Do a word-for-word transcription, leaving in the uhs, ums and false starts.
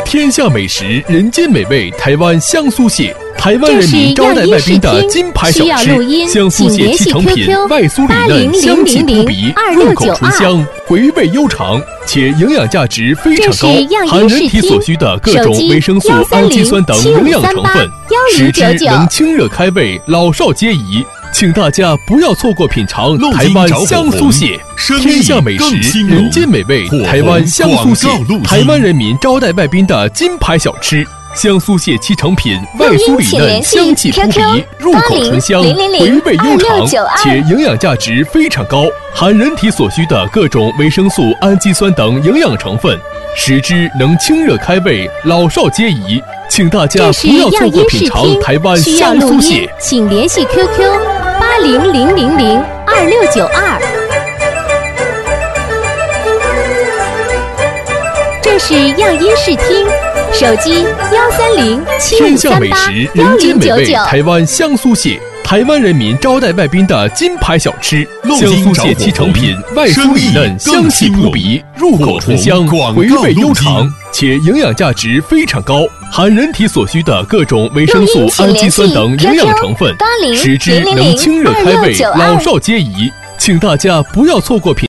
天下美食，人间美味，台湾香酥蟹，台湾人民招待外宾的金牌小吃。香酥蟹七成品，外酥里嫩，香气扑鼻，入口醇香，回味悠长，且营养价值非常高，含人体所需的各种维生素、氨基酸等营养成分，食之能清热开胃，老少皆宜。请大家不要错过品尝台湾香酥蟹，天下美食，人间美味，台湾香酥蟹，台湾人民招待外宾的金牌小吃。香酥蟹七成品，外酥里嫩，香气扑鼻，入口醇香，回味悠长，且营养价值非常高，含人体所需的各种维生素、氨基酸等营养成分，食之能清热开胃，老少皆宜。请大家不要错过品尝台湾香酥蟹， 请联系 Q Q 八零零零零二六九二。这是样音视听，手机幺三零七五三八幺零九九。 台湾香酥蟹，台湾人民招待外宾的金牌小吃。香酥蟹七成品，外酥里嫩，香气扑鼻，入口醇香，回味悠长，且营养价值非常高，含人体所需的各种维生素、氨基酸等营养成分，食之能清热开胃，老少皆宜。请大家不要错过品。